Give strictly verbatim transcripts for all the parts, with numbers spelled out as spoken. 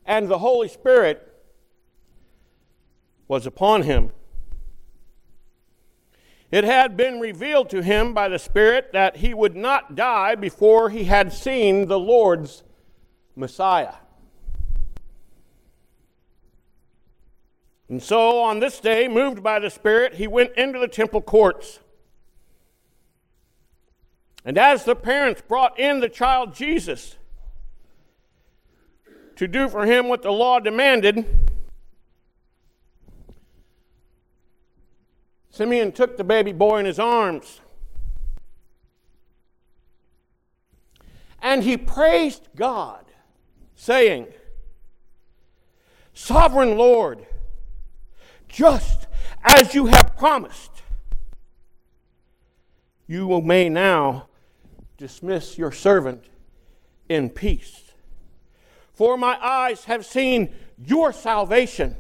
and the Holy Spirit was upon him. It had been revealed to him by the Spirit that he would not die before he had seen the Lord's Messiah. And so on this day, moved by the Spirit, he went into the temple courts. And as the parents brought in the child Jesus to do for him what the law demanded, Simeon took the baby boy in his arms, and he praised God, saying, "Sovereign Lord, just as you have promised, you may now dismiss your servant in peace. For my eyes have seen your salvation,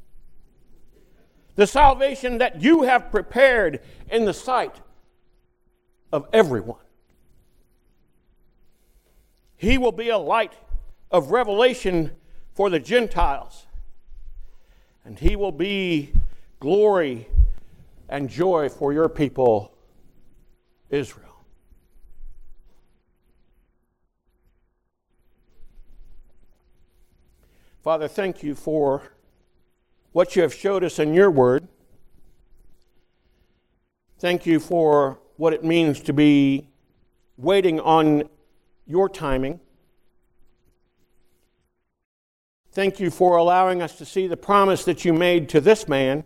the salvation that you have prepared in the sight of everyone. He will be a light of revelation for the Gentiles, and he will be glory and joy for your people, Israel." Father, thank you for what you have showed us in your word. Thank you for what it means to be waiting on your timing. Thank you for allowing us to see the promise that you made to this man.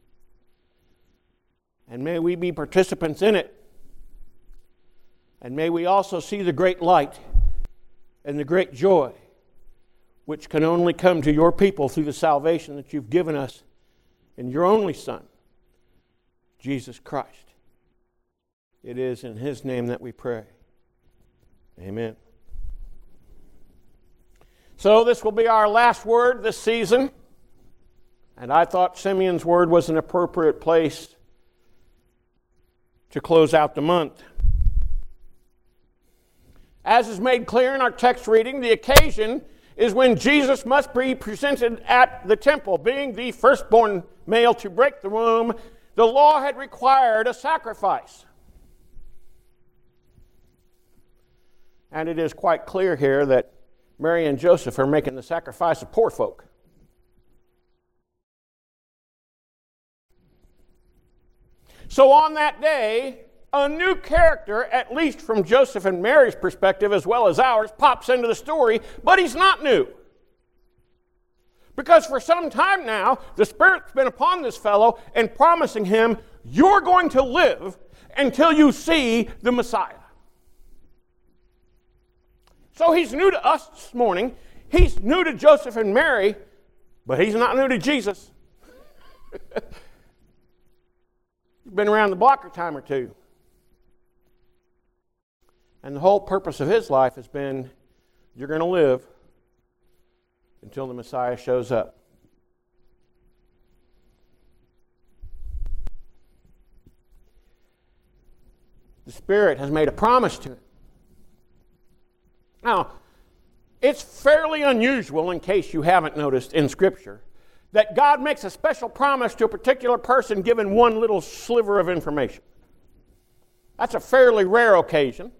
And may we be participants in it. And may we also see the great light and the great joy which can only come to your people through the salvation that you've given us in your only Son, Jesus Christ. It is in his name that we pray. Amen. So this will be our last word this season, and I thought Simeon's word was an appropriate place to close out the month. As is made clear in our text reading, the occasion is when Jesus must be presented at the temple. Being the firstborn male to break the womb, the law had required a sacrifice. And it is quite clear here that Mary and Joseph are making the sacrifice of poor folk. So on that day, a new character, at least from Joseph and Mary's perspective as well as ours, pops into the story, but he's not new. Because for some time now, the Spirit's been upon this fellow and promising him, you're going to live until you see the Messiah. So he's new to us this morning. He's new to Joseph and Mary, but he's not new to Jesus. He's been around the block a time or two. And the whole purpose of his life has been, you're going to live until the Messiah shows up. The Spirit has made a promise to him. Now, it's fairly unusual, in case you haven't noticed in Scripture, that God makes a special promise to a particular person given one little sliver of information. That's a fairly rare occasion.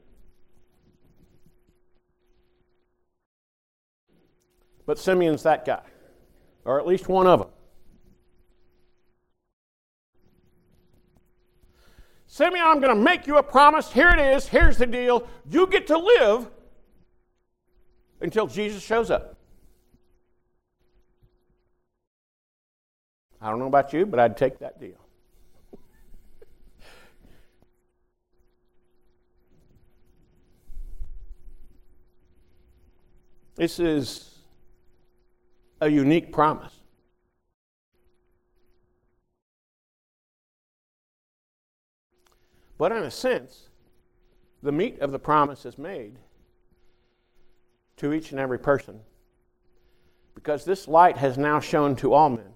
But Simeon's that guy, or at least one of them. Simeon, I'm going to make you a promise. Here it is. Here's the deal. You get to live until Jesus shows up. I don't know about you, but I'd take that deal. This is a unique promise. But in a sense, the meat of the promise is made to each and every person, because this light has now shone to all men.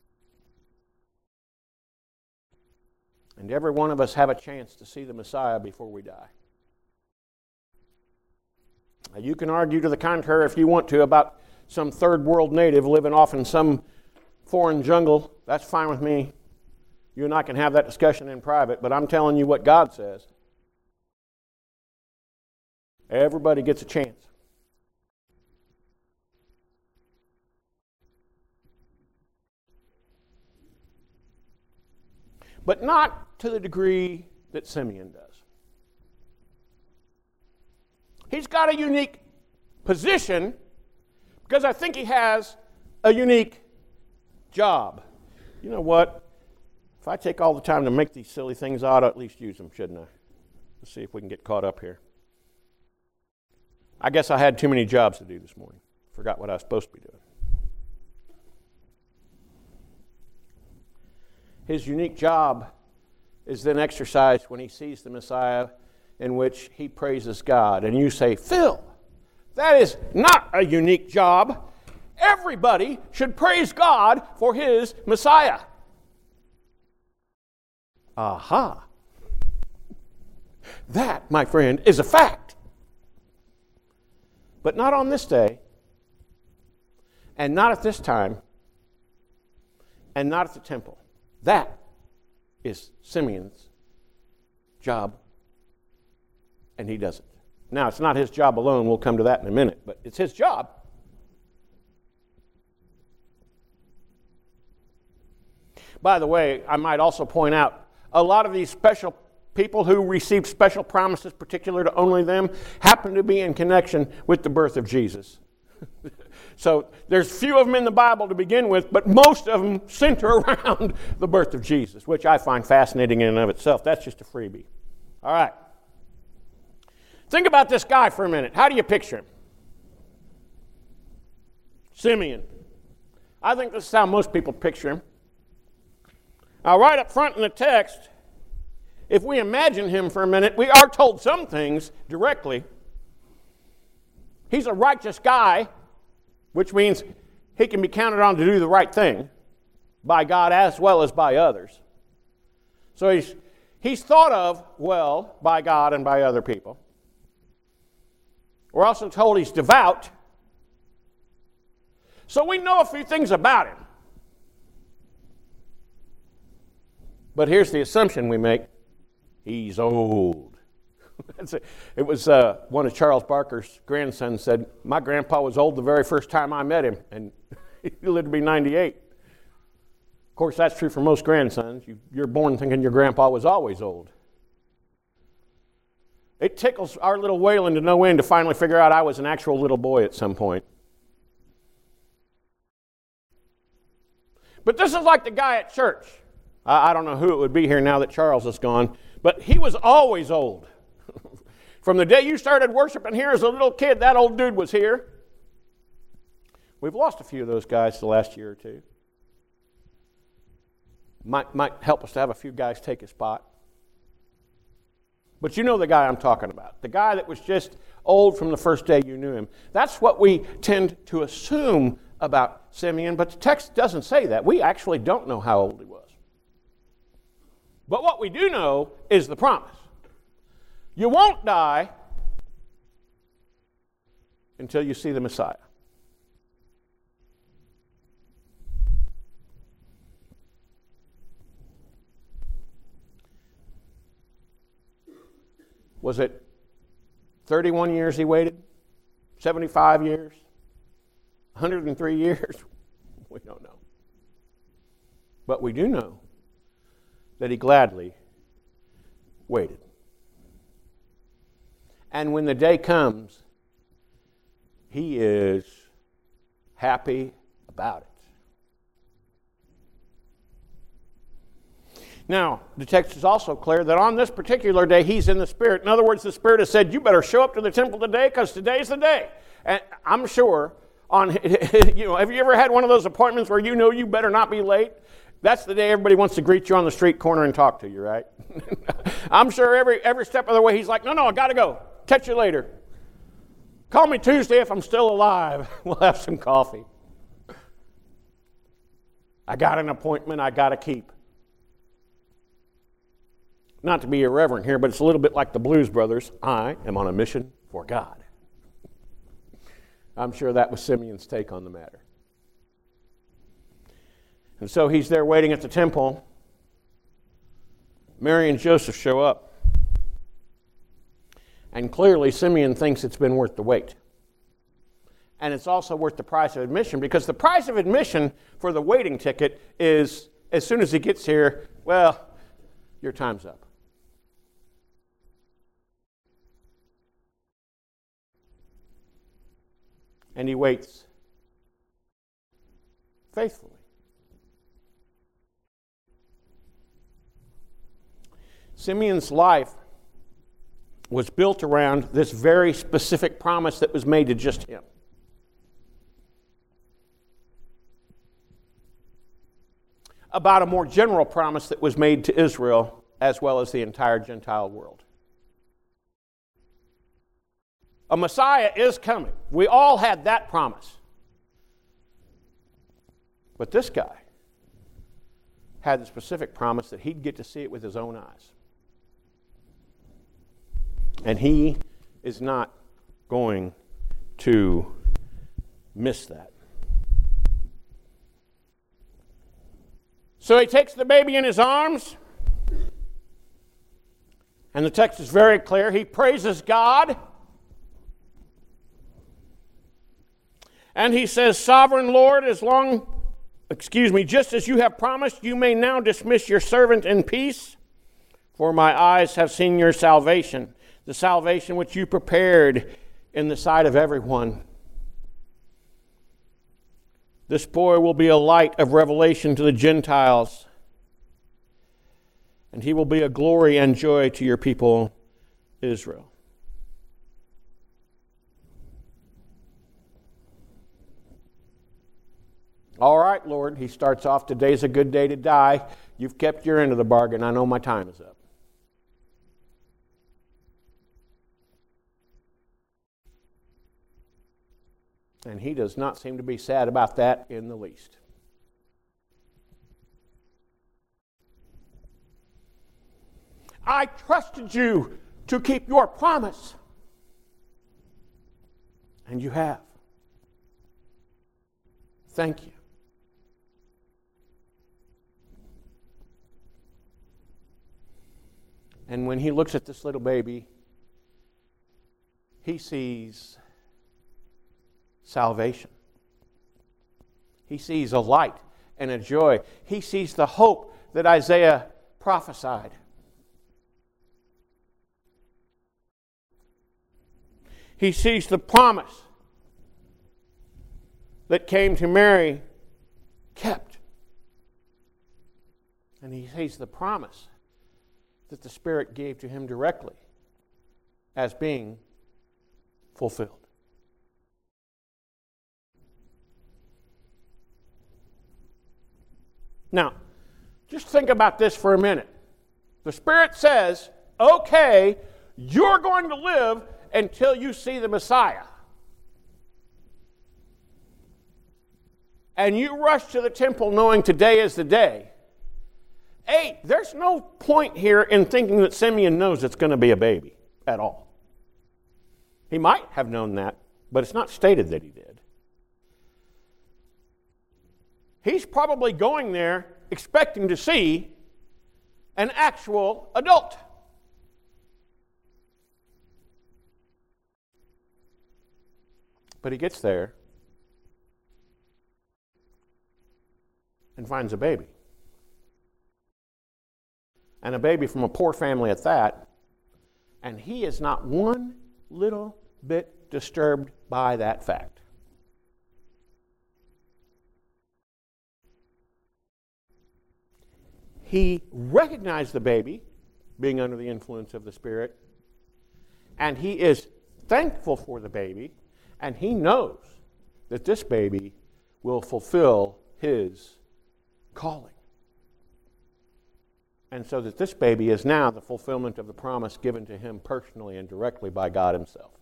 And every one of us have a chance to see the Messiah before we die. Now, you can argue to the contrary if you want to about some third world native living off in some foreign jungle. That's fine with me. You and I can have that discussion in private, but I'm telling you what God says. Everybody gets a chance. But not to the degree that Simeon does. He's got a unique position because I think he has a unique job. You know what? If I take all the time to make these silly things, I ought to at least use them, shouldn't I? Let's see if we can get caught up here. I guess I had too many jobs to do this morning. Forgot what I was supposed to be doing. His unique job is then exercised when he sees the Messiah, in which he praises God. And you say, Phil, that is not a unique job. Everybody should praise God for his Messiah. Aha. That, my friend, is a fact. But not on this day, and not at this time, and not at the temple. That is Simeon's job, and he does it. Now, it's not his job alone. We'll come to that in a minute, but it's his job. By the way, I might also point out, a lot of these special people who received special promises particular to only them happen to be in connection with the birth of Jesus. So there's few of them in the Bible to begin with, but most of them center around the birth of Jesus, which I find fascinating in and of itself. That's just a freebie. All right. Think about this guy for a minute. How do you picture him? Simeon. I think this is how most people picture him. Now, right up front in the text, if we imagine him for a minute, we are told some things directly. He's a righteous guy, which means he can be counted on to do the right thing by God as well as by others. So he's, he's thought of well by God and by other people. We're also told he's devout. So we know a few things about him. But here's the assumption we make. He's old. It was uh, one of Charles Barker's grandsons said, my grandpa was old the very first time I met him, and he lived to be ninety-eight. Of course, that's true for most grandsons. You, you're born thinking your grandpa was always old. It tickles our little Waylon to no end to finally figure out I was an actual little boy at some point. But this is like the guy at church. I, I don't know who it would be here now that Charles is gone, but he was always old. From the day you started worshiping here as a little kid, that old dude was here. We've lost a few of those guys the last year or two. Might, might help us to have a few guys take his spot. But you know the guy I'm talking about. The guy that was just old from the first day you knew him. That's what we tend to assume about Simeon, but the text doesn't say that. We actually don't know how old he was. But what we do know is the promise. You won't die until you see the Messiah. Was it thirty-one years he waited? seventy-five years? one hundred three years? We don't know. But we do know that he gladly waited. And when the day comes, he is happy about it. Now, the text is also clear that on this particular day, he's in the Spirit. In other words, the Spirit has said, you better show up to the temple today because today's the day. And I'm sure, on you know, have you ever had one of those appointments where you know you better not be late? That's the day everybody wants to greet you on the street corner and talk to you, right? I'm sure every every step of the way he's like, no, no, I got to go. Catch you later. Call me Tuesday if I'm still alive. We'll have some coffee. I got an appointment I got to keep. Not to be irreverent here, but it's a little bit like the Blues Brothers. I am on a mission for God. I'm sure that was Simeon's take on the matter. And so he's there waiting at the temple. Mary and Joseph show up. And clearly Simeon thinks it's been worth the wait. And it's also worth the price of admission, because the price of admission for the waiting ticket is, as soon as he gets here, well, your time's up. And he waits faithfully. Simeon's life was built around this very specific promise that was made to just him. About a more general promise that was made to Israel as well as the entire Gentile world. A Messiah is coming. We all had that promise. But this guy had the specific promise that he'd get to see it with his own eyes. And he is not going to miss that. So he takes the baby in his arms, and the text is very clear. He praises God, and he says, "Sovereign Lord, as long, excuse me, just as you have promised, you may now dismiss your servant in peace, for my eyes have seen your salvation, the salvation which you prepared in the sight of everyone. This boy will be a light of revelation to the Gentiles, and he will be a glory and joy to your people, Israel." All right, Lord, he starts off, today's a good day to die. You've kept your end of the bargain. I know my time is up. And he does not seem to be sad about that in the least. I trusted you to keep your promise. And you have. Thank you. And when he looks at this little baby, he sees salvation. He sees a light and a joy. He sees the hope that Isaiah prophesied. He sees the promise that came to Mary kept. And he sees the promise that the Spirit gave to him directly as being fulfilled. Now, just think about this for a minute. The Spirit says, okay, you're going to live until you see the Messiah. And you rush to the temple knowing today is the day. Hey, there's no point here in thinking that Simeon knows it's going to be a baby at all. He might have known that, but it's not stated that he did. He's probably going there expecting to see an actual adult. But he gets there and finds a baby. And a baby from a poor family at that. And he is not one little bit disturbed by that fact. He recognized the baby being under the influence of the Spirit, and he is thankful for the baby, and he knows that this baby will fulfill his calling. And so that this baby is now the fulfillment of the promise given to him personally and directly by God himself.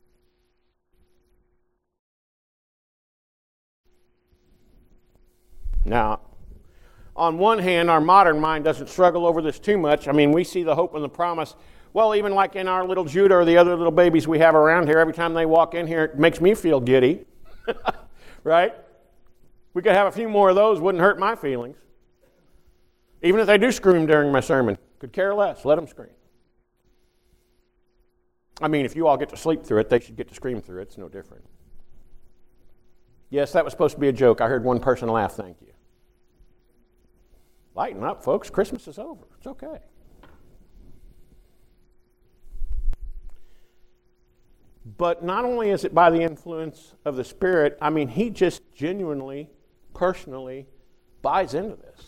Now, on one hand, our modern mind doesn't struggle over this too much. I mean, we see the hope and the promise Well, even like in our little Judah or the other little babies we have around here, every time they walk in here, it makes me feel giddy. Right? We could have a few more of those, wouldn't hurt my feelings. Even if they do scream during my sermon, could care less, let them scream. I mean, if you all get to sleep through it, they should get to scream through it. It's no different. Yes, that was supposed to be a joke. I heard one person laugh, thank you. Lighten up, folks. Christmas is over. It's okay. But not only is it by the influence of the Spirit, I mean, he just genuinely, personally buys into this.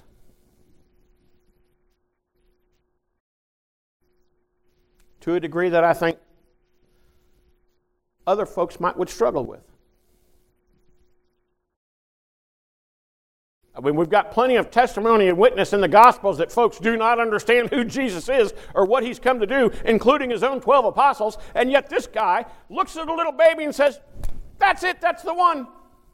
To a degree that I think other folks might would struggle with. I mean, we've got plenty of testimony and witness in the Gospels that folks do not understand who Jesus is or what he's come to do, including his own twelve apostles, and yet this guy looks at a little baby and says, that's it, that's the one.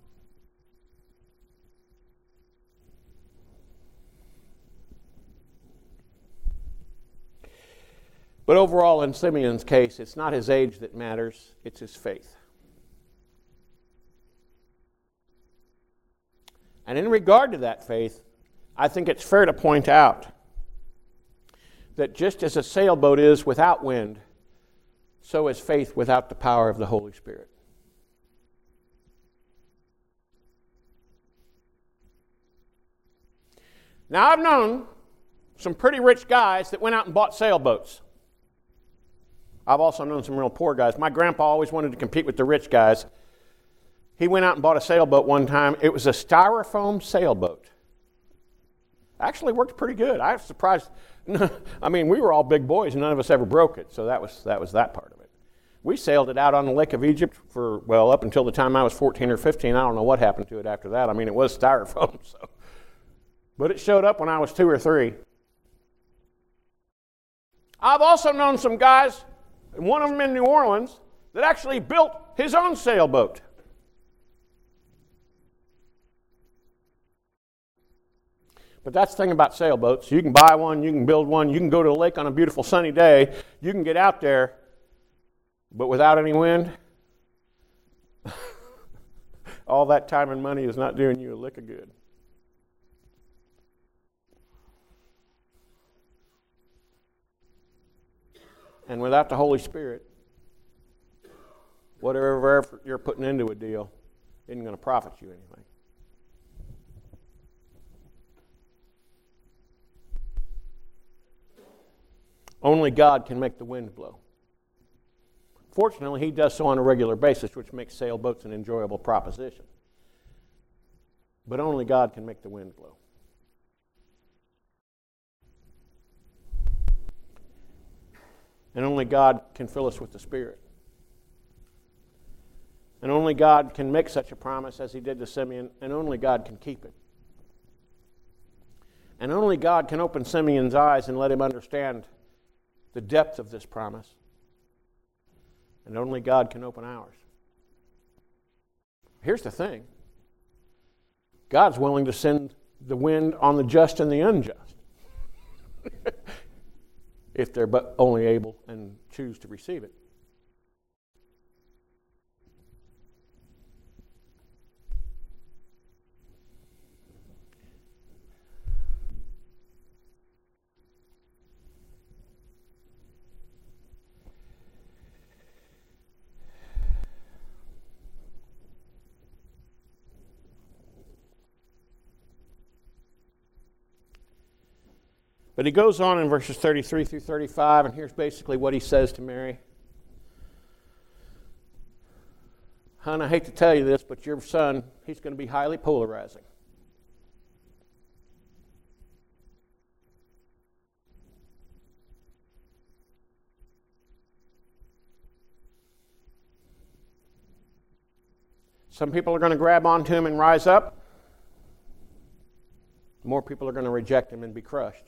But overall, in Simeon's case, it's not his age that matters, it's his faith. And in regard to that faith, I think it's fair to point out that just as a sailboat is without wind, so is faith without the power of the Holy Spirit. Now, I've known some pretty rich guys that went out and bought sailboats. I've also known some real poor guys. My grandpa always wanted to compete with the rich guys. He went out and bought a sailboat one time. It was a styrofoam sailboat. Actually worked pretty good. I was surprised. I mean, we were all big boys, and none of us ever broke it, so that was that was that part of it. We sailed it out on the Lake of Egypt for, well, up until the time I was fourteen or fifteen. I don't know what happened to it after that. I mean, it was styrofoam, so. But it showed up when I was two or three. I've also known some guys, and one of them in New Orleans, that actually built his own sailboat. But that's the thing about sailboats. You can buy one, you can build one, you can go to the lake on a beautiful sunny day, you can get out there, but without any wind, all that time and money is not doing you a lick of good. And without the Holy Spirit, whatever effort you're putting into a deal isn't going to profit you anything. Only God can make the wind blow. Fortunately, he does so on a regular basis, which makes sailboats an enjoyable proposition. But only God can make the wind blow. And only God can fill us with the Spirit. And only God can make such a promise as he did to Simeon, and only God can keep it. And only God can open Simeon's eyes and let him understand the depth of this promise. And only God can open ours. Here's the thing. God's willing to send the wind on the just and the unjust. If they're but only able and choose to receive it. But he goes on in verses thirty-three through thirty-five, and here's basically what he says to Mary. Hon, I hate to tell you this, but your son, he's going to be highly polarizing. Some people are going to grab onto him and rise up. More people are going to reject him and be crushed.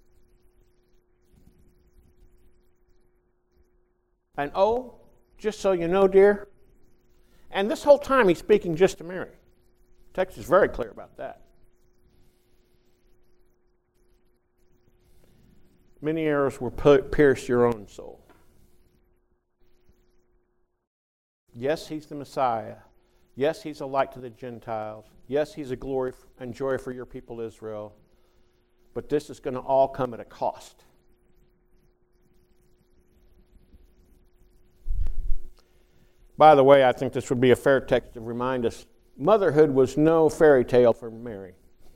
And oh, just so you know, dear, and this whole time he's speaking just to Mary. The text is very clear about that. Many arrows will pierce your own soul. Yes, he's the Messiah. Yes, he's a light to the Gentiles. Yes, he's a glory and joy for your people Israel. But this is going to all come at a cost. By the way, I think this would be a fair text to remind us, motherhood was no fairy tale for Mary.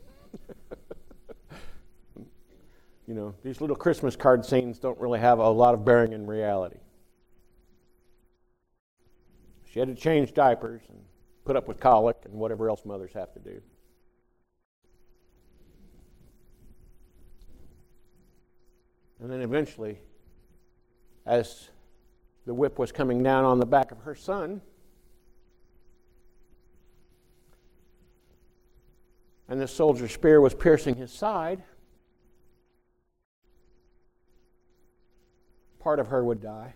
You know, these little Christmas card scenes don't really have a lot of bearing in reality. She had to change diapers and put up with colic and whatever else mothers have to do. And then eventually, as the whip was coming down on the back of her son, and the soldier's spear was piercing his side, part of her would die.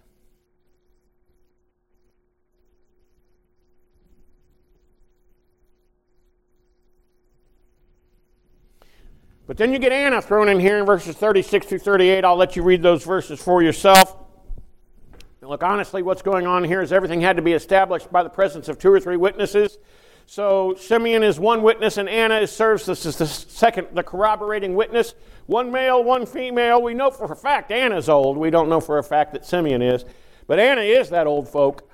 But then you get Anna thrown in here in verses thirty-six through thirty-eight. I'll let you read those verses for yourself. And look, honestly, what's going on here is everything had to be established by the presence of two or three witnesses. So Simeon is one witness, and Anna is, serves this as the second, the corroborating witness. One male, one female. We know for a fact Anna's old. We don't know for a fact that Simeon is. But Anna is that old folk.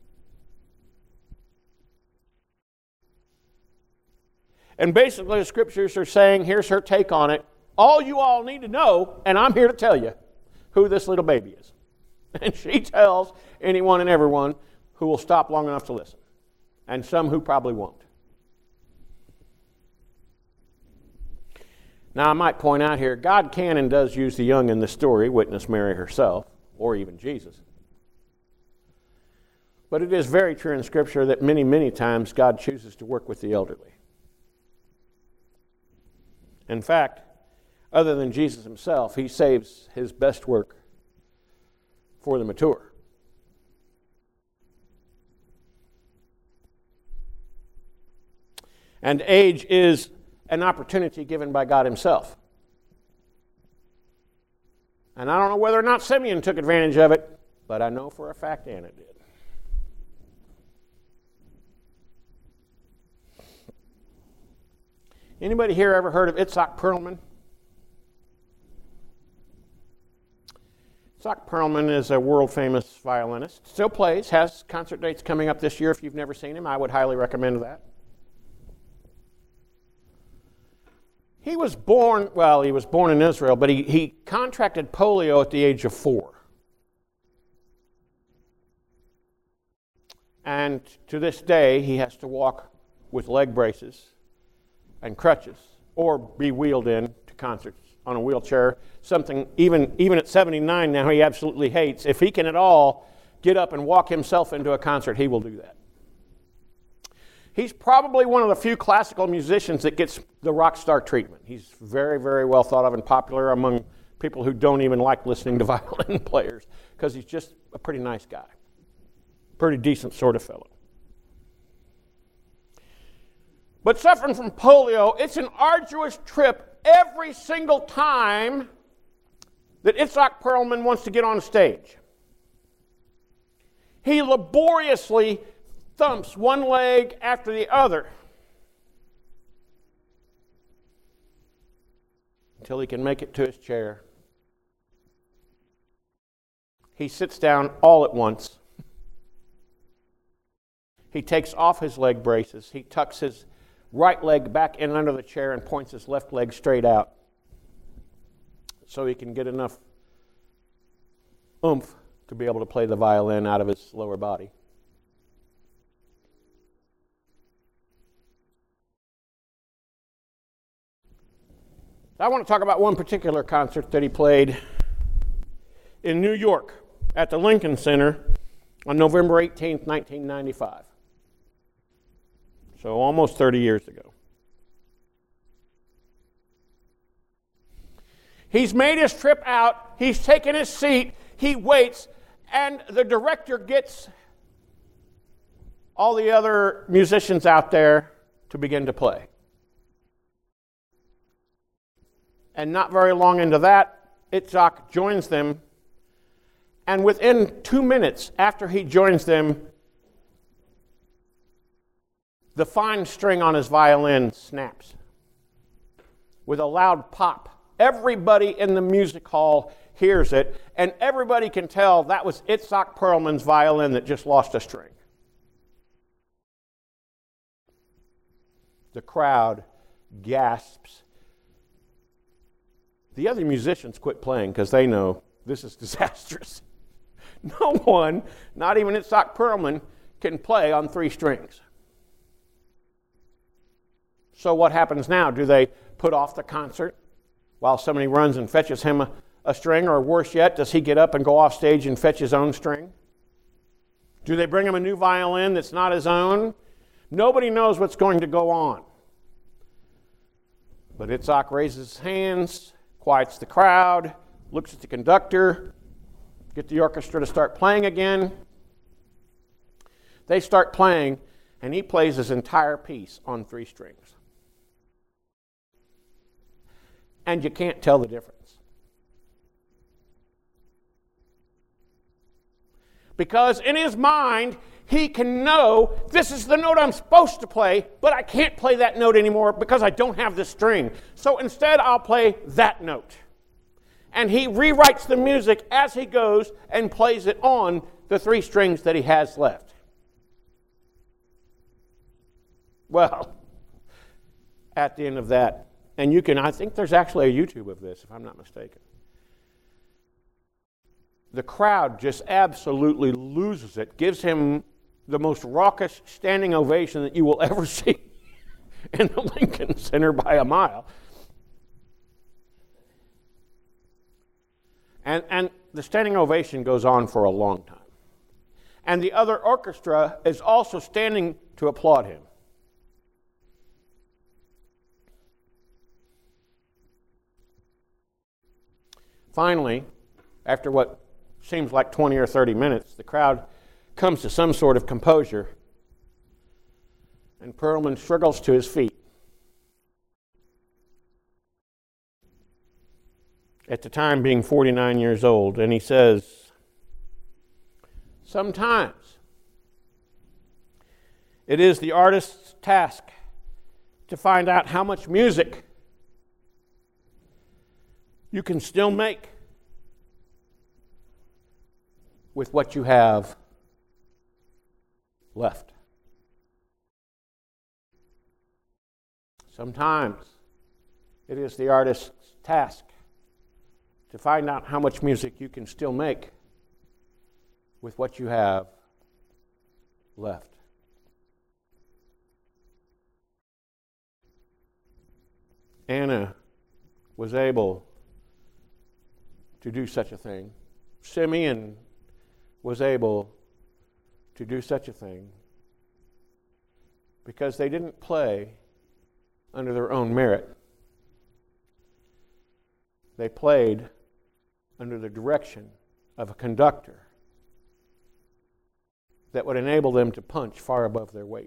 And basically the scriptures are saying, here's her take on it. All you all need to know, and I'm here to tell you, who this little baby is. And she tells anyone and everyone who will stop long enough to listen. And some who probably won't. Now I might point out here, God can and does use the young in the story, witness Mary herself, or even Jesus. But it is very true in Scripture that many, many times God chooses to work with the elderly. In fact, other than Jesus himself, he saves his best work for the mature. And age is an opportunity given by God himself. And I don't know whether or not Simeon took advantage of it, but I know for a fact Anna did. Anybody here ever heard of Itzhak Perlman? Itzhak Perlman is a world-famous violinist. Still plays, has concert dates coming up this year. If you've never seen him, I would highly recommend that. He was born, well, he was born in Israel, but he, he contracted polio at the age of four. And to this day, he has to walk with leg braces and crutches, or be wheeled in to concerts on a wheelchair, something even, even at seventy-nine now he absolutely hates. If he can at all get up and walk himself into a concert, he will do that. He's probably one of the few classical musicians that gets the rock star treatment. He's very, very well thought of and popular among people who don't even like listening to violin players, because he's just a pretty nice guy, pretty decent sort of fellow. But suffering from polio, it's an arduous trip every single time that Itzhak Perlman wants to get on stage. He laboriously thumps one leg after the other until he can make it to his chair. He sits down all at once. He takes off his leg braces. He tucks his right leg back in under the chair and points his left leg straight out so he can get enough oomph to be able to play the violin out of his lower body. I want to talk about one particular concert that he played in New York at the Lincoln Center on November eighteenth, nineteen ninety-five. So almost thirty years ago. He's made his trip out, he's taken his seat, he waits, and the director gets all the other musicians out there to begin to play. And not very long into that, Itzhak joins them, and within two minutes after he joins them, the fine string on his violin snaps with a loud pop. Everybody in the music hall hears it, and everybody can tell that was Itzhak Perlman's violin that just lost a string. The crowd gasps. The other musicians quit playing because they know this is disastrous. No one, not even Itzhak Perlman, can play on three strings. So what happens now? Do they put off the concert while somebody runs and fetches him a, a string? Or worse yet, does he get up and go off stage and fetch his own string? Do they bring him a new violin that's not his own? Nobody knows what's going to go on. But Itzhak raises his hands, quiets the crowd, looks at the conductor, get the orchestra to start playing again. They start playing, and he plays his entire piece on three strings. And you can't tell the difference. Because in his mind, he can know this is the note I'm supposed to play, but I can't play that note anymore because I don't have the string. So instead, I'll play that note. And he rewrites the music as he goes and plays it on the three strings that he has left. Well, at the end of that, and you can, I think there's actually a YouTube of this, if I'm not mistaken. The crowd just absolutely loses it, gives him the most raucous standing ovation that you will ever see in the Lincoln Center by a mile. And, and the standing ovation goes on for a long time. And the other orchestra is also standing to applaud him. Finally, after what seems like twenty or thirty minutes, the crowd comes to some sort of composure, and Perlman struggles to his feet. At the time being forty-nine years old, and he says, "Sometimes it is the artist's task to find out how much music you can still make with what you have left. Sometimes it is the artist's task to find out how much music you can still make with what you have left." Anna was able to do such a thing. Simeon was able to do such a thing because they didn't play under their own merit. They played under the direction of a conductor that would enable them to punch far above their weight.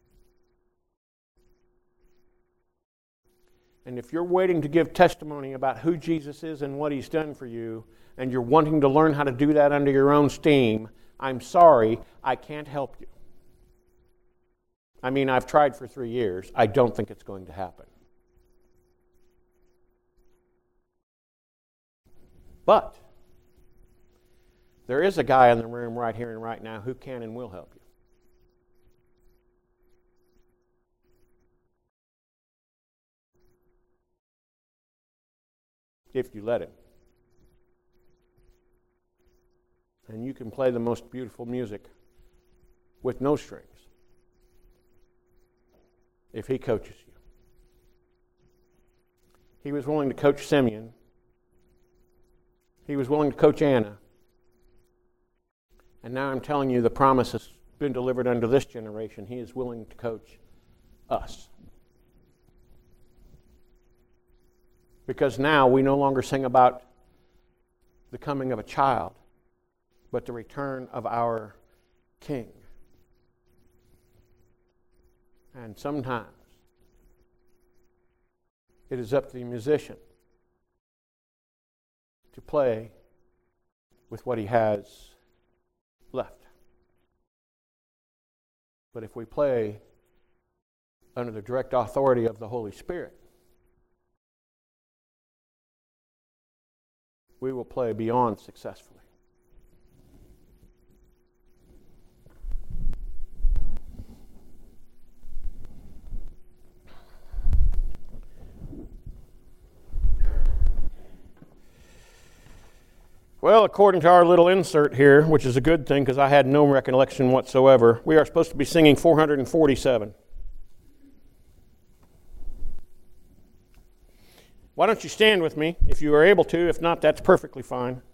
And if you're waiting to give testimony about who Jesus is and what he's done for you, and you're wanting to learn how to do that under your own steam, I'm sorry, I can't help you. I mean, I've tried for three years. I don't think it's going to happen. But there is a guy in the room right here and right now who can and will help you. If you let him. And you can play the most beautiful music with no strings if he coaches you. He was willing to coach Simeon. He was willing to coach Anna. And now I'm telling you the promise has been delivered unto this generation. He is willing to coach us. Because now we no longer sing about the coming of a child, but the return of our King. And sometimes it is up to the musician to play with what He has left. But if we play under the direct authority of the Holy Spirit, we will play beyond successfully. Well, according to our little insert here, which is a good thing because I had no recollection whatsoever, we are supposed to be singing four hundred forty-seven. Why don't you stand with me if you are able to? If not, that's perfectly fine.